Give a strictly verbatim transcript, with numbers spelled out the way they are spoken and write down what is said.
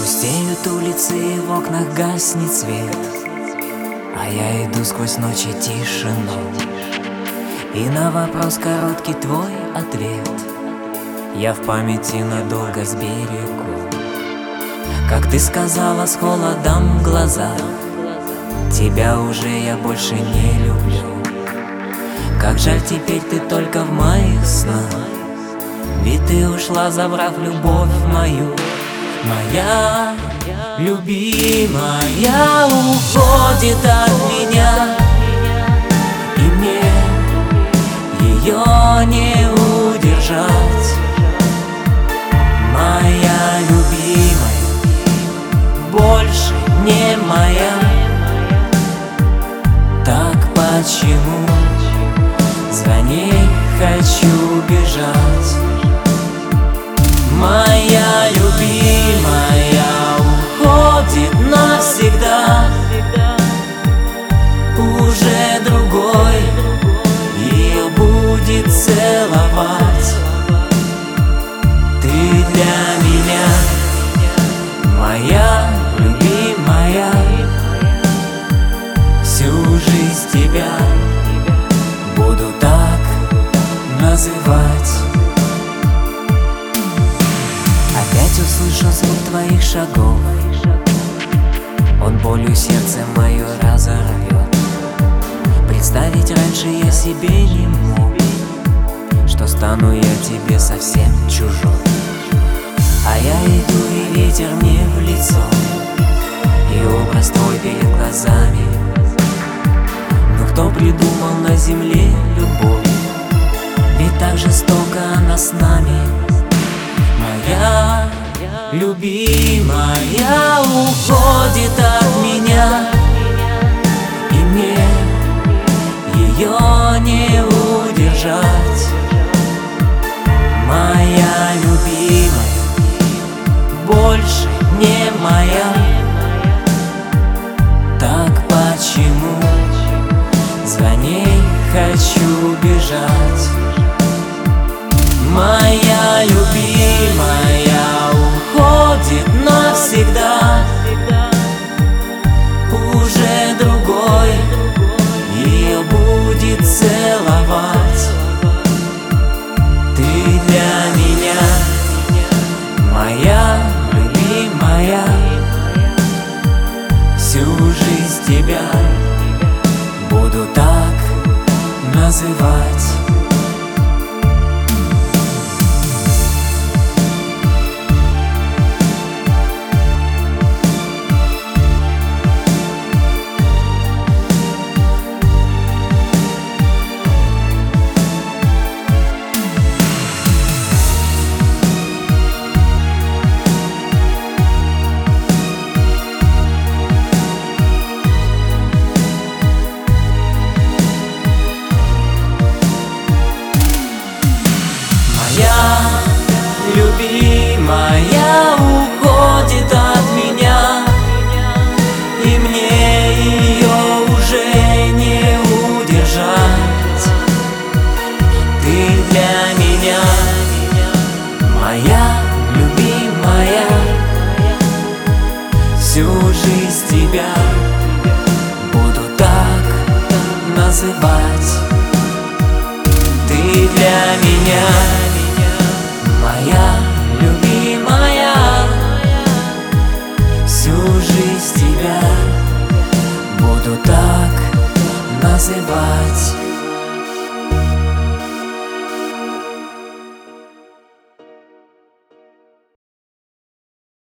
Пустеют улицы, и в окнах гаснет свет, а я иду сквозь ночи тишину. И на вопрос короткий твой ответ я в памяти надолго сберегу. Как ты сказала с холодом в глазах, тебя уже я больше не люблю. Как жаль, теперь ты только в моих снах, ведь ты ушла, забрав любовь мою. Моя любимая уходит от меня, и мне ее не удержать. Моя любимая больше не моя. Так почему за ней хочу бежать? Моя любимая уходит навсегда, уже другой ее будет целовать. Ты для меня моя любимая, всю жизнь тебя буду так называть. Опять услышу звук твоих шагов, он болью сердце мое разорвет. Представить раньше я себе не мог, что стану я тебе совсем чужой. А я иду, и ветер мне в лицо, и образ твой перед глазами. Но кто придумал на земле любовь? Ведь так жестоко она с нами. Моя любимая уходит от меня, и мне ее не удержать. Моя любимая больше не моя. Так почему за ней хочу бежать? Моя любимая уходит навсегда, уже другой ее будет целовать. Ты для меня моя любимая, всю жизнь тебя буду так называть. Любимая уходит от меня, и мне ее уже не удержать. Ты для меня моя любимая, всю жизнь тебя буду так называть. Ты для меня